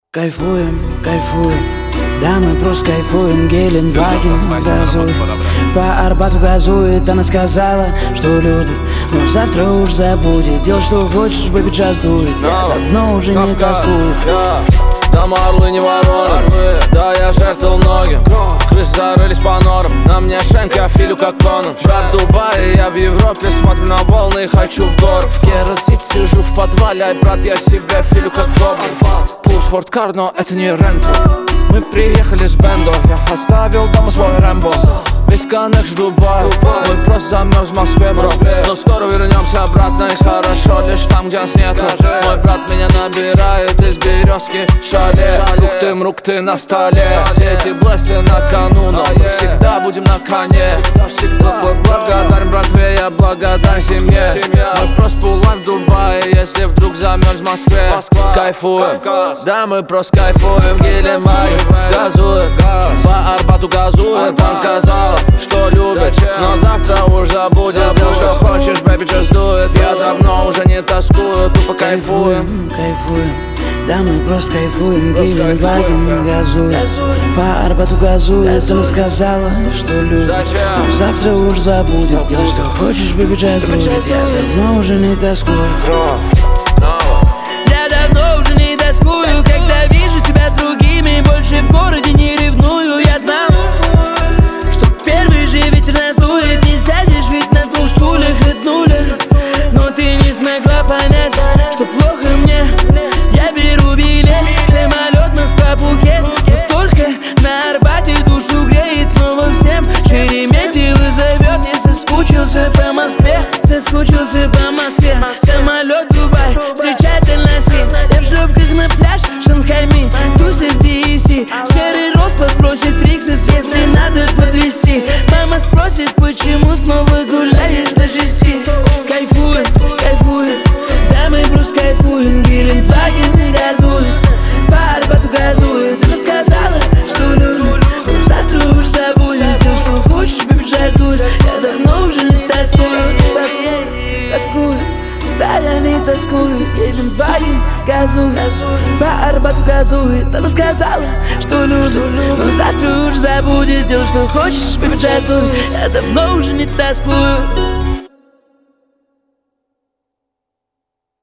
Кайфуем, кайфуем, да мы просто кайфуем. Геленваген газует, по Арбату газует. Она сказала, что любит, но завтра уж забудет. Делай, что хочешь, бэби, час дует. Я давно уже не тоскую. Там орлы не вороны, да я жертвовал многим. Крысы зарылись по норам, на мне шенка, я филю как Конан. Жар в Дубае, я в Европе, смотрю на волны и хочу в город. В Керосите сижу в подвале, ай, брат, я себя филю как Гоблин. Пул спорткар, но это не ренту. Мы приехали с бендо, я оставил дома свой Рэмбо. Весь коннект в Дубае, мы просто замерз в Москве, бро. Но скоро вернемся обратно, и хорошо лишь там, где нас нету. Мой брат меня набирает из березки шале. Фрукты, мрукты на столе, дети блессы на кону, но мы всегда будем на коне. Благодарен братве, я благодарен семье. Мы просто пулаем в Дубае, если вдруг замерз в Москве. Кайфуем, да мы просто кайфуем. Геленваген газует, по Арбату газует. Она сказала, что любит, но завтра уж забудет. Делай, что хочешь, бэби, just do it. Я давно уже не тоскую, тупо кайфуем. Кайфуем, да мы просто кайфуем. Геленваген газует, по Арбату газует. Она сказала, что любит, но завтра уж забудет. Делай, что хочешь, бэби, just do it. Я давно уже не тоскую. Я давно уже не тоскую, когда вижу тебя с другими. Больше в городе не ревную. Я знал, что первый же ветер надует. Не сядешь ведь на двух стульях от нуля. Но ты не смогла понять, что плохо мне. Я беру билет, самолет Москва-Пхукет. Но только на Арбате душу греет снова всем. Шереметьево зовет, не соскучился по Москве. Соскучился по Москве. Самолет Дубай, встречать Аль-Насир. Я в шлепках на пляж Шанхайми, тусы в DFC. Серый рост попросит Риксис, если надо подвести. Мама спросит, почему снова гуляешь до 6. Кайфуем, кайфуем, да мы просто кайфуем. Геленваген газует, по Арбату газует. Она сказала, что любит, но завтра уж забудет. Делай, что хочешь, бэби, just do it. Я давно уже не тоскую. Тоскую, да я не тоскую. Геленваген газует, по Арбату газует. Она сказала, что любит, но завтра уж забудет. Делай, что хочешь, бэби, just do it. Я давно уже не тоскую.